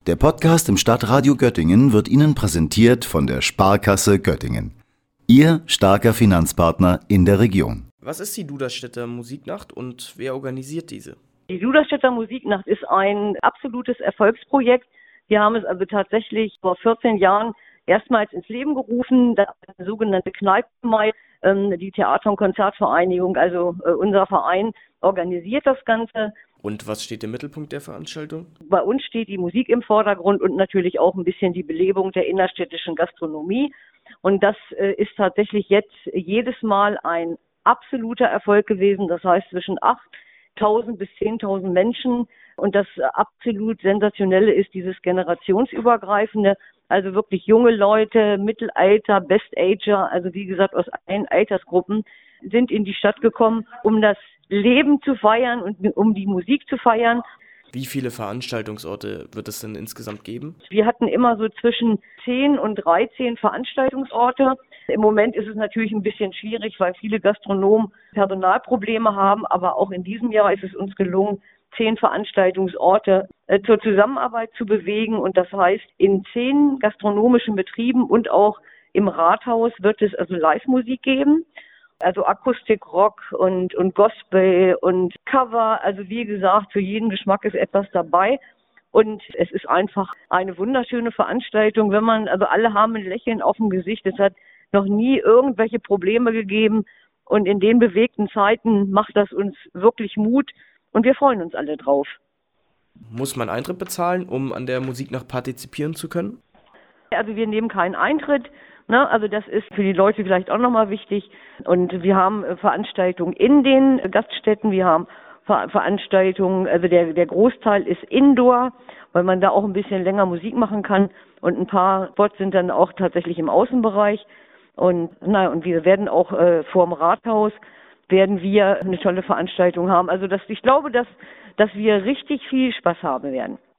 Der Podcast im Stadtradio Göttingen wird Ihnen präsentiert von der Sparkasse Göttingen. Ihr starker Finanzpartner in der Region. Was ist die Duderstädter Musiknacht und wer organisiert diese? Die Duderstädter Musiknacht ist ein absolutes Erfolgsprojekt. Wir haben es also tatsächlich vor 14 Jahren erstmals ins Leben gerufen. Das ist eine sogenannte Kneipenmai. Die Theater- und Konzertvereinigung, also unser Verein, organisiert das Ganze. Und was steht im Mittelpunkt der Veranstaltung? Bei uns steht die Musik im Vordergrund und natürlich auch ein bisschen die Belebung der innerstädtischen Gastronomie. Und das ist tatsächlich jetzt jedes Mal ein absoluter Erfolg gewesen. Das heißt zwischen 8.000 bis 10.000 Menschen. Und das absolut Sensationelle ist dieses generationsübergreifende, also wirklich junge Leute, Mittelalter, Best-Ager, also wie gesagt aus allen Altersgruppen, sind in die Stadt gekommen, um das Leben zu feiern und um die Musik zu feiern. Wie viele Veranstaltungsorte wird es denn insgesamt geben? Wir hatten immer so zwischen 10 und 13 Veranstaltungsorte. Im Moment ist es natürlich ein bisschen schwierig, weil viele Gastronomen Personalprobleme haben, aber auch in diesem Jahr ist es uns gelungen, 10 Veranstaltungsorte zur Zusammenarbeit zu bewegen. Und das heißt, in 10 gastronomischen Betrieben und auch im Rathaus wird es also Live-Musik geben. Also Akustik, Rock und Gospel und Cover. Also wie gesagt, für jeden Geschmack ist etwas dabei. Und es ist einfach eine wunderschöne Veranstaltung. Also alle haben ein Lächeln auf dem Gesicht. Es hat noch nie irgendwelche Probleme gegeben. Und in den bewegten Zeiten macht das uns wirklich Mut. Und wir freuen uns alle drauf. Muss man Eintritt bezahlen, um an der Musiknacht partizipieren zu können? Also wir nehmen keinen Eintritt. Also das ist für die Leute vielleicht auch nochmal wichtig. Und wir haben Veranstaltungen in den Gaststätten. Wir haben Veranstaltungen, also der Großteil ist Indoor, weil man da auch ein bisschen länger Musik machen kann. Und ein paar Spots sind dann auch tatsächlich im Außenbereich. Und wir werden auch vorm Rathaus werden wir eine tolle Veranstaltung haben. Also ich glaube, dass wir richtig viel Spaß haben werden.